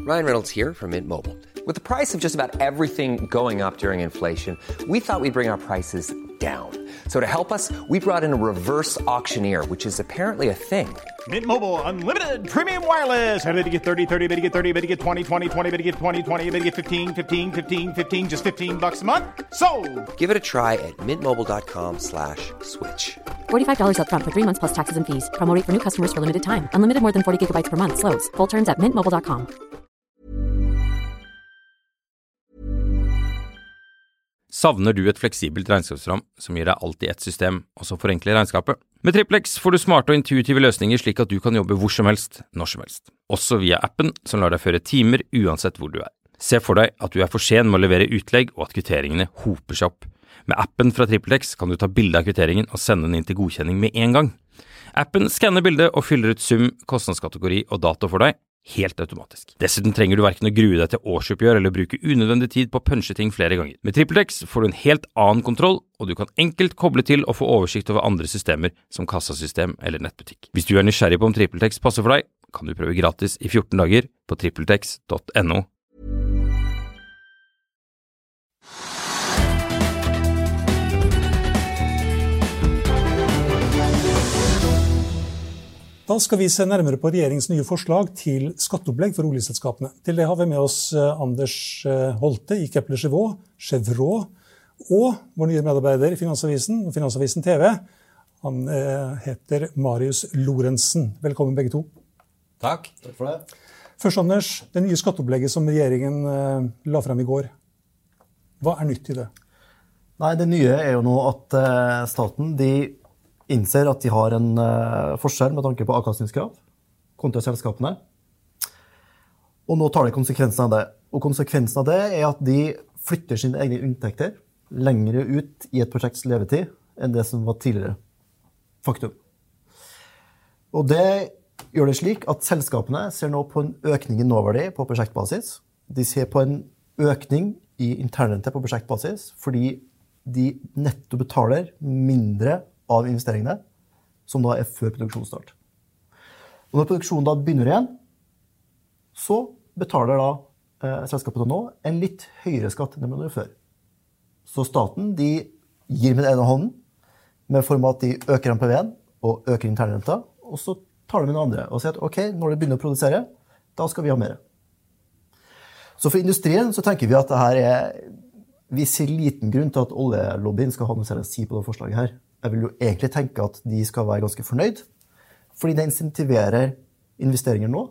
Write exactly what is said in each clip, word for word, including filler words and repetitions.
Ryan Reynolds here from Mint Mobile. With the price of just about everything going up during inflation, we thought we'd bring our prices down. So to help us, we brought in a reverse auctioneer, which is apparently a thing. Mint Mobile Unlimited Premium Wireless. How to get thirty, thirty, how to get thirty, how to get twenty, twenty, twenty, how to get twenty, twenty, how to get fifteen, fifteen, fifteen, fifteen, just fifteen bucks a month? Sold! Give it a try at mintmobile.com slash switch. forty-five dollars up front for three months plus taxes and fees. Promo rate for new customers for limited time. Unlimited more than forty gigabytes per month. Slows full terms at mint mobile dot com. Savner du et fleksibelt regnskapsprogram som gir deg alt i ett system, og som forenkler regnskapet? Med TrippelX får du smarte og intuitive løsninger slik at du kan jobbe hvor som helst, når som helst. Også via appen som lar deg føre timer uansett hvor du er. Se for deg at du er for sen med å levere utlegg og at kvitteringene hoper seg opp. Med appen fra TrippelX kan du ta bilde av kvitteringen og sende den inn til godkjenning med en gang. Appen skanner bildet og fyller ut sum, kostnadskategori og dato for deg, helt automatisk. Dessuten trenger du hverken å grue deg til årsoppgjør eller bruke unødvendig tid på å punche ting flere ganger. Med TrippelX får du en helt annen kontroll, og du kan enkelt koble til og få oversikt over andre systemer som kassasystem eller nettbutikk. Hvis du er nysgjerrig på om TrippelX passer for deg, kan du prøve gratis i fjorten dager på trippeltex punktum no. Da skal vi se nærmere på regjeringens nye forslag til skatteopplegg for oljeselskapene. Til det har vi med oss Anders Holte i Kepler Chevron og vår nye medarbeider i Finansavisen og Finansavisen T V. Han heter Marius Lorentzen. Velkommen begge to. Takk. Takk for det. Først, Anders, det nye skatteopplegget som regjeringen la frem i går. Hva er nytt i det? Nei, det nye er jo nå at staten, de innser at de har en uh, forskjell med tanke på avkastningskrav kontra selskapene. Og nå tar de konsekvensen av det. Og konsekvensen av det er at de flytter sine egne inntekter lengre ut i et prosjekts levetid enn det som var tidligere. Faktum. Og det gjør det slik at selskapene ser nå på en økning i nåverdi på prosjektbasis. De ser på en økning i internrente på prosjektbasis fordi de netto betaler mindre av investeringene, som da er før produksjonsstart. Og når produksjonen da begynner igjen, så betaler da eh, selskapet nå en litt høyere skatt enn det man gjør før. Så staten, de gir med den ene hånden, med form av at de øker M P V-en og øker internrenta, og så tar de med den andre og sier at ok, når det begynner å produsere, da skal vi ha mer. Så for industrien så tenker vi at det her er, vi ser liten grunn til at oljelobbyen skal ha noe særlig å si på det forslaget her. Jeg vil jo egentlig tenke at de skal være ganske fornøyd, fordi det insentiverer investeringer nå.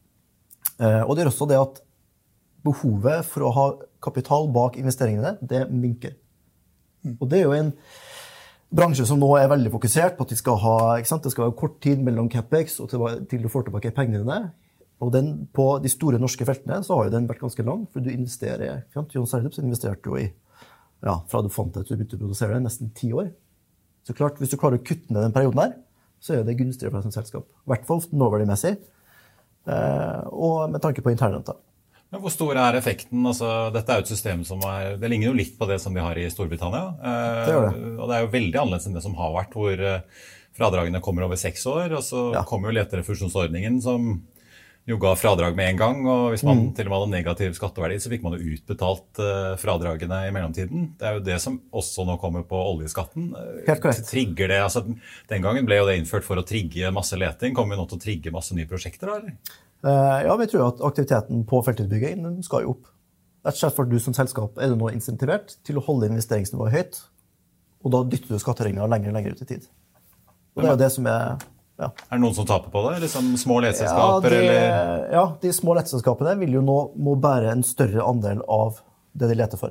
Og det er også det at behovet for å ha kapital bak investeringene, det minker. Og det er jo en bransje som nå er veldig fokusert på at de skal ha, ikke sant? Det skal være kort tid mellom capex og til, til du får tilbake pengene. Og den, på de store norske feltene så har jo den vært ganske lang, for du investerer, ikke sant? Johan Sverdrup investerte jo i, ja, fra du fant det til du begynte å produsere det, nesten ti år. Så klart, hvis du klarer å kutte ned den perioden her, så er det gunstigere for deg som selskap. I hvert fall nåverdimessig, eh, og med tanke på internrenta. Men hvor stor er effekten? Altså, dette er jo et system som er, det ligner jo litt på det som de har i Storbritannia. Eh, det gjør det. Og det er jo veldig annerledes enn det som har vært, hvor eh, fradragene kommer over seks år, og så ja. Kommer jo letterefusjonsordningen som jo ga fradrag med en gang, og hvis man mm. til og med hadde negativ skatteverdi, så fikk man jo utbetalt uh, fradragene i mellomtiden. Det er jo det som også nå kommer på oljeskatten. Helt korrekt. Trigger det, altså den gangen ble jo det innført for å trigge masse leting. Kommer vi nå til å trigge masse nye prosjekter da, eller? Uh, ja, vi tror at aktiviteten på feltutbygging skal jo opp. Rett og slett for du som selskap er du nå insentivert til å holde investeringsnivået høyt, og da dytter du skatteregninger lenger og lenger ut i tid. Og det er jo det som er... Ja. Er det noen som taper på det? Liksom små leteselskaper? Ja, de, eller? Ja, de små leteselskapene vil jo nå må bære en større andel av det de leter for.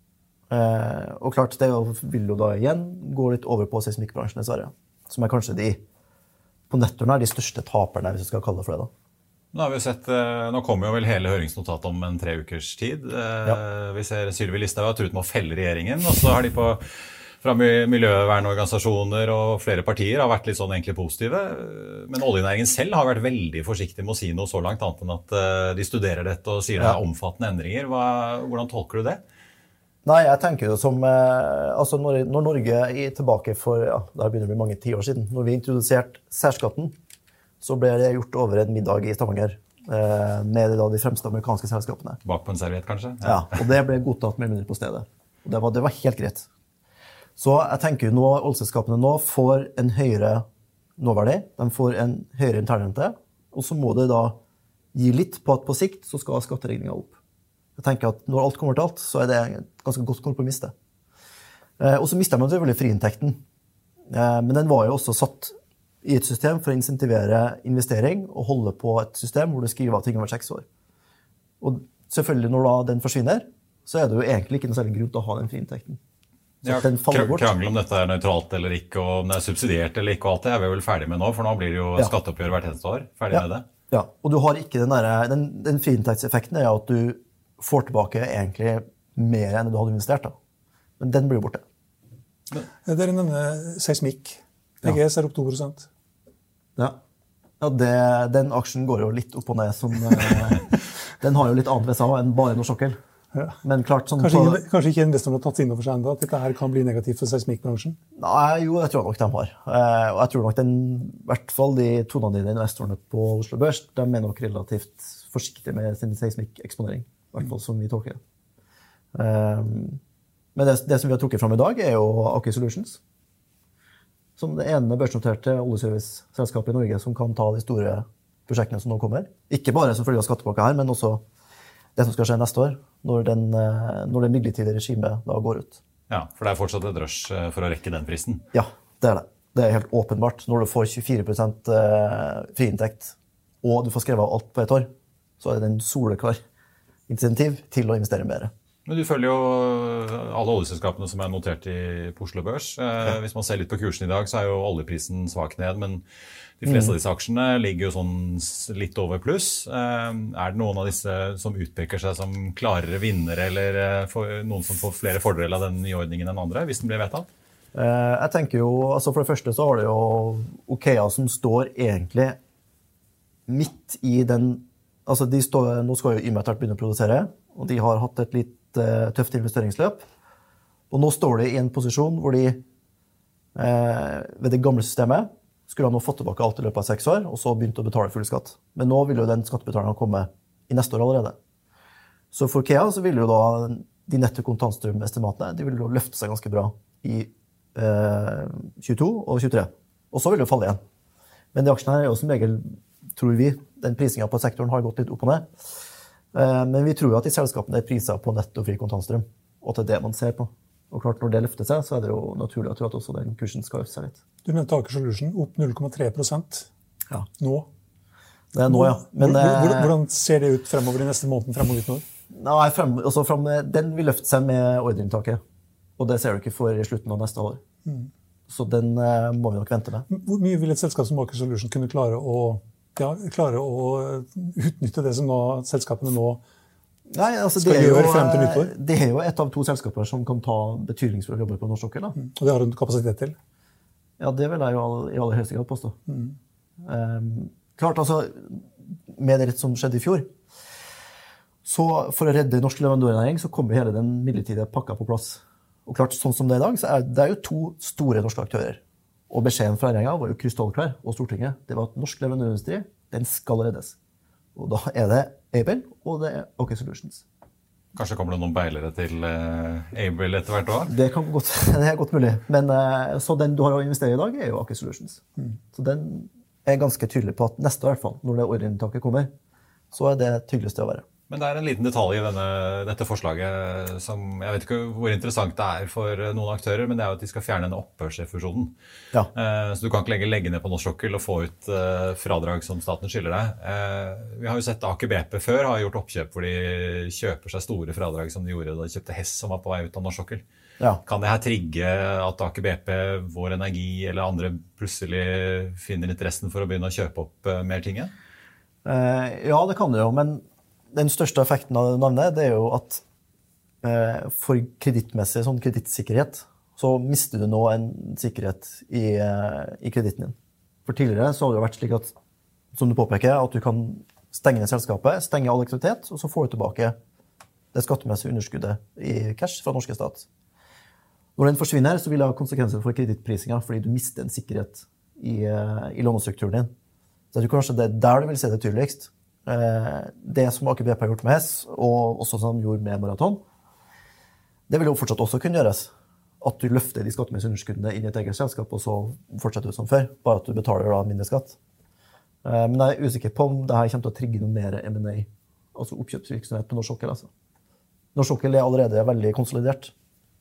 Eh, og klart, det vil jo da igjen gå litt over på seismikkbransjen i Sverige, som er kanskje de på nettoen er de største taperne, hvis vi skal kalle det for det da. Nå har vi sett, nå kommer jo vel hele høringsnotatet om en tre ukers tid. Ja. Vi ser Sylvi Listhaug har truet med å felle regjeringen, og så har de på fra miljøvernorganisasjoner og flere partier har vært litt sånn egentlig positive. Men oljenæringen selv har vært veldig forsiktig med å si noe så langt annet enn at de studerer dette og sier det er omfattende endringer. Hva, hvordan tolker du det? Nei, jeg tenker jo som, altså når, når Norge er tilbake for, ja, det har begynner å bli mange ti år siden, når vi introduserte særskatten, så ble det gjort over en middag i Stavanger. eh, med da de fremste amerikanske selskapene. Bak på en serviett, kanskje? Ja. ja, og det ble godtatt mer eller mindre på stedet. Og det var, det var helt greit. Så jeg tenker jo nå, oljeselskapene nå får en høyere nåverdi, de får en høyere internrente, og så må det da gi litt på at på sikt så skal skatteregningen opp. Jeg tenker at når alt kommer til alt, så er det et ganske godt kompromiss det. Eh, og så mister man selvfølgelig friinntekten. Eh, men den var jo også satt i et system for å insentivere investering og holde på et system hvor du skriver av ting over seks år. Og selvfølgelig når da den forsvinner, så er det jo egentlig ikke noe særlig grunn til å ha den friinntekten. Ja, krangel om dette er nøytralt eller ikke, og om det er subsidiert eller ikke, og alt det er vi vel ferdig med nå, for nå blir det jo ja. skatteoppgjør hvert eneste år. Ferdig ja. med det. Ja, og du har ikke den der, den, den friinntektseffekten er at du får tilbake egentlig mer enn du hadde investert da. Men den blir jo borte. Men. Dere nevner seismikk. P G S er opp to prosent. Ja, ja det, den aksjen går jo litt opp og ned. Som, den har jo litt annet ved seg enn bare noe sokkel. Ja. Men klart, sånn kanskje, på, ikke, kanskje ikke investorene har tatt inn over seg enda, at dette her kan bli negativt for seismikkbransjen? Nei, jo, jeg tror nok de har. Eh, og jeg tror nok den, i hvert fall de toneangivende investorene på Oslo Børs, de er nok relativt forsiktige med sin seismikkeksponering, i hvert fall som vi tolker det. Eh, men det, det som vi har trukket fram i dag er jo Aker Solutions, som det ene børsnoterte oljeservice-selskapet i Norge som kan ta de store prosjektene som nå kommer. Ikke bare som følge av skattepakka her, men også det som skal skje neste år, når, den, når det midlertidige regimet da går ut. Ja, for det er fortsatt et rush for å rekke den fristen? Ja, det er det. Det er helt åpenbart. Når du får tjuefire prosent friinntekt, og du får skrevet av alt på et år, så er det en soleklar insentiv til å investere mer. Men du følger jo alle oljeselskapene som er notert i Oslo Børs. Ja. Hvis man ser litt på kursen i dag, så er jo oljeprisen svak ned, men de fleste av disse aksjene ligger jo sånn litt over pluss. Er det noen av disse som utpeker seg som klarere vinnere, eller noen som får flere fordeler av den nyordningen enn andre, hvis den blir vedtatt? Jeg tenker jo, altså for det første så har det jo Okea som står egentlig midt i den, altså de står, nå skal jo Yme begynne å produsere, og de har hatt et litt tøft investeringsløp. Og nå står de i en posisjon hvor de eh, ved det gamle systemet skulle ha nå fått tilbake alt i løpet av seks år, og så begynt å betale full skatt. Men nå vil jo den skattebetalingen komme i neste år allerede. Så for Okea så vil jo da de netto kontantstrømestimatene, de vil jo løfte seg ganske bra i eh, tjueto og tjuetre. Og så vil det jo falle igjen. Men de aksjene her er jo som regel, tror vi, den prisingen på sektoren har gått litt opp og ned. Men vi tror jo at de selskapene er priset på netto fri kontantstrøm, og til det man ser på. Og klart, når det løfter seg, så er det jo naturlig å tro at også den kursen skal øke seg litt. Du nevnte Aker Solution, opp null komma tre prosent ja. nå. Det er nå, ja. Men, hvordan, hvordan ser det ut fremover i neste måned, fremover ut nå? Nei, frem, altså frem, den vil løfte seg med ordreinntaket, og det ser du ikke for i slutten av neste år. Mm. Så den uh, må vi nok vente med. Hvor mye vil et selskap som Aker Solution kunne klare å Ja, klare å utnytte det som nå, selskapene nå Nei, altså, skal gjøre jo, frem til nyttår? Det er jo et av to selskaper som kan ta betydningsfulle jobber på norsk sokkel. Mm. Og det har du kapasitet til? Ja, det vil jeg jo i aller høyeste grad påstå. Mm. Um, klart, altså, med det som skjedde i fjor, så for å redde norsk leverandørnæring, så kommer hele den midlertidige pakka på plass. Og klart, sånn som det er i dag, så er det er jo to store norske aktører. Og beskjeden fra regjeringen var jo krystallklar, og Stortinget, det var at norsk leverandørindustri, den skal reddes. Og da er det Aibel, og det er Aker Solutions. Kanskje kommer det noen beilere til uh, Aibel etter hvert også? Det kan godt, det er godt mulig. Men uh, så den du har å investere i dag er jo Aker Solutions. Mm. Så den er ganske tydelig på at neste i hvert fall, når det ordreinntaket kommer, så er det tydelig sted å være. Men det er en liten detalj i denne, dette forslaget som, jeg vet ikke hvor interessant det er for noen aktører, men det er jo at de skal fjerne en opphørsrefusjonen. Ja. Eh, så du kan ikke lenger legge ned på norsk sokkel og få ut eh, fradrag som staten skylder deg. Eh, vi har jo sett Aker B P før har gjort oppkjøp hvor de kjøper seg store fradrag som de gjorde da de kjøpte Hess som var på vei ut av norsk sokkel. Ja. Kan det her trigge at Aker B P, Vår Energi eller andre plutselig finner interessen for å begynne å kjøpe opp eh, mer ting igjen? Eh, ja, det kan det jo, men den største effekten av navnet, det er jo at eh, for kredittmessig sånn kredittsikkerhet, så mister du nå en sikkerhet i, eh, i kreditten din. For tidligere så har det jo vært slik at, som du påpeker, at du kan stenge ned selskapet, stenge all aktivitet, og så får du tilbake det skattemessige underskuddet i cash fra norske stat. Når den forsvinner, så vil det ha konsekvenser for kredittprisinga, fordi du mister en sikkerhet i, i lånestrukturen din. Så jeg tror kanskje det er der du vil se det tydeligst. Det som Aker B P har gjort med Hess, og også som de gjorde med Marathon, det vil jo fortsatt også kunne gjøres. At du løfter de skattemessige underskuddene inn i et eget selskap, og så fortsetter du som før, bare at du betaler da mindre skatt. Men jeg er usikker på om det her kommer til å trigge noe mer M and A, altså oppkjøpsvirksomhet på norsk sokkel. Altså. Norsk sokkel er allerede veldig konsolidert.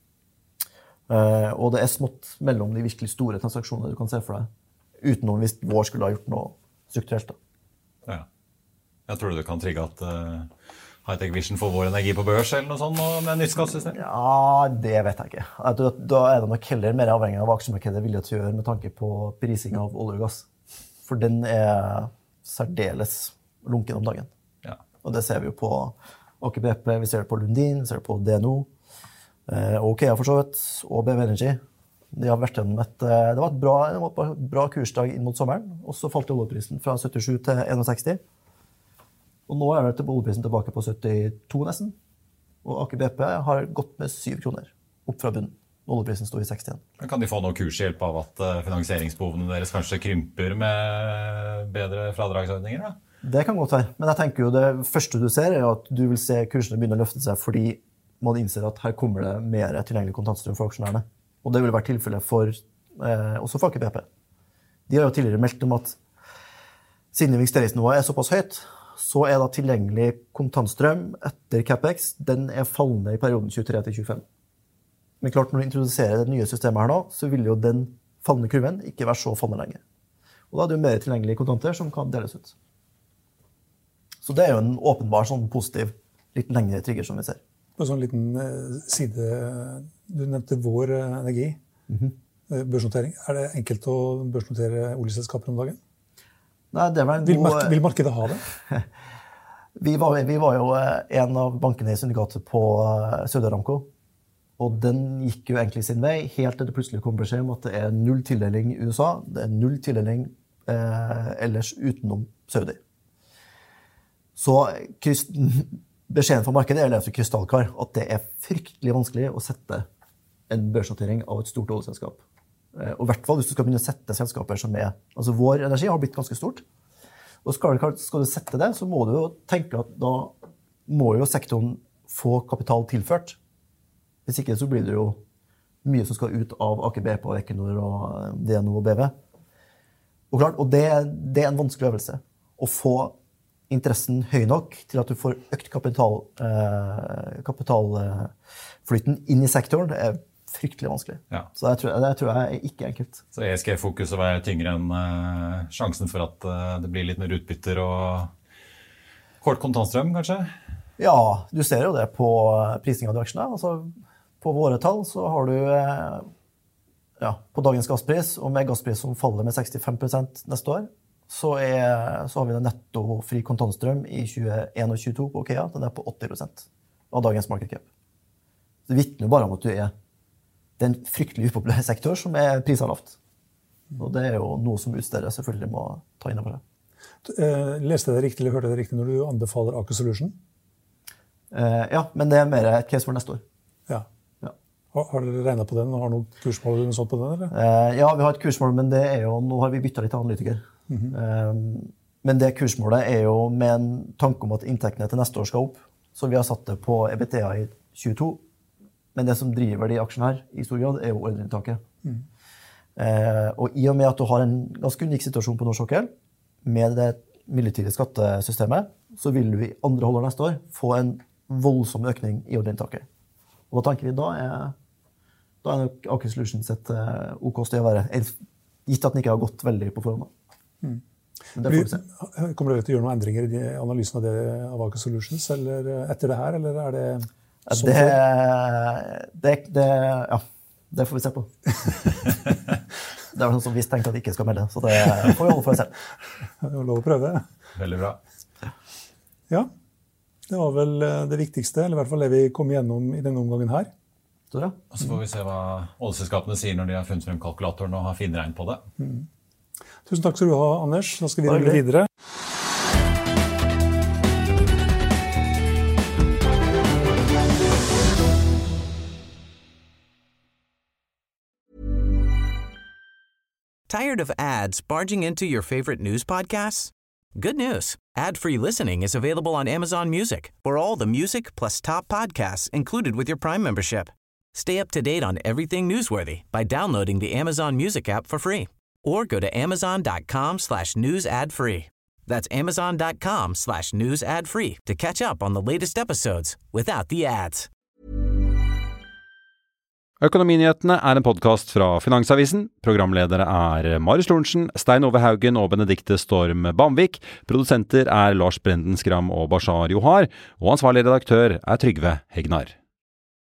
Og det er smått mellom de virkelig store transaksjonene du kan se for deg, utenom hvis vår skulle ha gjort noe strukturelt. Da. Ja. Jeg tror du det kan trigge at uh, Hightech Vision får vår energi på børs eller noe sånt med nytt skattesystem? Ja, det vet jeg ikke. Jeg tror at da er det nok heller mer avhengig av aksjemarkedet vilje til å gjøre med tanke på prising av olje og gass. For den er særdeles lunken om dagen. Ja. Og det ser vi jo på Aker B P, vi ser det på Lundin, vi ser det på D N O, eh, og OKEA for så vidt, og B V Energy. De har vært gjennom et, det var et bra, det var et bra kursdag inn mot sommeren, og så falt oljeprisen fra syttisju til sekstisju. Og nå er det oljeprisen tilbake på syttito nesten. Og Aker B P har gått med syv kroner opp fra bunnen. Oljeprisen står i seksti igjen. Men kan de få noe kurshjelp av at finansieringsbehovene deres kanskje krymper med bedre fradragsordninger? Da? Det kan godt være. Men jeg tenker jo det første du ser er at du vil se kursene begynne å løfte seg fordi man innser at her kommer det mer tilgjengelig kontantstrøm for aksjonærene. Og det vil være tilfellet for, eh, også for Aker B P. De har jo tidligere meldt om at siden investeringsnivået er såpass høyt, så er da tilgjengelig kontantstrøm etter CapEx, den er fallende i perioden tjuetre til tjuefem. Men klart, når du introduserer det nye systemet her nå, så vil jo den fallende kurven ikke være så fallende lenger. Og da er det jo mer tilgjengelige kontanter som kan deles ut. Så det er jo en åpenbar sånn positiv, litt lengre trigger som vi ser. På en sånn liten side, du nevnte vår energi, mm-hmm. børsnotering. Er det enkelt å børsnotere oljeselskaper om dagen? Nei, det var en vil, god... mark- vil markedet ha det? vi, var, vi var jo en av bankene i syndikatet på Saudi Aramco, og den gikk jo egentlig sin vei, helt til det plutselig kom beskjed om at det er null tildeling i U S A, det er null tildeling eh, ellers utenom Saudi. Så kryst, beskjeden fra markedet er altså krystallklar, at det er fryktelig vanskelig å sette en børsnotering av et stort oljeselskap. Og i hvert fall hvis du skal begynne å sette selskaper som er... Altså vår energi har blitt ganske stort. Og skal, skal du sette det, så må du jo tenke at da må jo sektoren få kapital tilført. Hvis ikke så blir det jo mye som skal ut av Aker B P og Equinor og D N O og B V. Og klart, og det, det er en vanskelig øvelse. Å få interessen høy nok til at du får økt kapital, eh, kapitalflyten inn i sektoren. Det er fryktelig vanskelig. Ja. Så det tror, jeg, det tror jeg er ikke enkelt. Så E S G-fokuset var tyngre enn uh, sjansen for at uh, det blir litt mer utbytter og kort kontantstrøm, kanskje? Ja, du ser jo det på prising av de aksjene. Altså, på våre tall så har du uh, ja, på dagens gasspris, og med gasspris som faller med sekstifem prosent neste år, så, er, så har vi den netto fri kontantstrøm i tjueen og tjueto på OKEA. Den er på åtti prosent av dagens market cap. Det vitner bare om at du er det er en fryktelig upopulær sektor som er priset lavt. Og det er jo noe som utsteder selvfølgelig må ta inn over det. Eh, leste jeg det riktig eller hørte jeg det riktig når du anbefaler Aker Solution? Eh, ja, men det er mer et case for neste år. Ja. Ja. Har, har dere regnet på den? Har noen kursmål eller noe sånt på den? Eller? Eh, ja, vi har et kursmål, men det er jo, nå har vi byttet litt analytiker. Mm-hmm. Eh, men det kursmålet er jo med en tanke om at inntektene til neste år skal opp. Så vi har satt det på EBITDA i tjueto. Men det som driver de aksjene her i stor grad er jo ordreinntaket. Mm. Eh, og i og med at du har en ganske unik situasjon på norsk sokkel, med det midlertidige skattesystemet, så vil du i andre halvår neste år få en voldsom økning i ordreinntaket. Og da tenker vi, da er, da er nok Aker Solutions et uh, OK sted å være, gitt at den ikke har gått veldig på forhånd. Mm. Men det får vi se. Kommer dere til å gjøre noen endringer i analysen av, det, av Aker Solutions eller etter det her, eller er det... Det, det, det, ja, det får vi se på. Det er sånn som vi tenkte at vi ikke skal melde, så det får vi holde for oss selv. Det var lov å prøve. Veldig bra. Ja, det var vel det viktigste, eller i hvert fall det vi kom igjennom i denne omgangen her. Så, ja. Og så får vi se hva oljeselskapene sier når de har funnet frem kalkulatoren og har finregn på det. Mm. Tusen takk skal du ha, Anders. Da skal vi rulle videre. Tired of ads barging into your favorite news podcasts? Good news. Ad-free listening is available on Amazon Music for all the music plus top podcasts included with your Prime membership. Stay up to date on everything newsworthy by downloading the Amazon Music app for free or go to amazon.com slash news ad free. That's amazon.com slash news ad free to catch up on the latest episodes without the ads. Økonominyhetene er en podcast fra Finansavisen. Programledere er Marius Lorentzen, Stein Ove Haugen og Benedikte Storm Bamvik. Produsenter er Lars Brenden Skram og Bashar Johar. Og ansvarlig redaktør er Trygve Hegnar.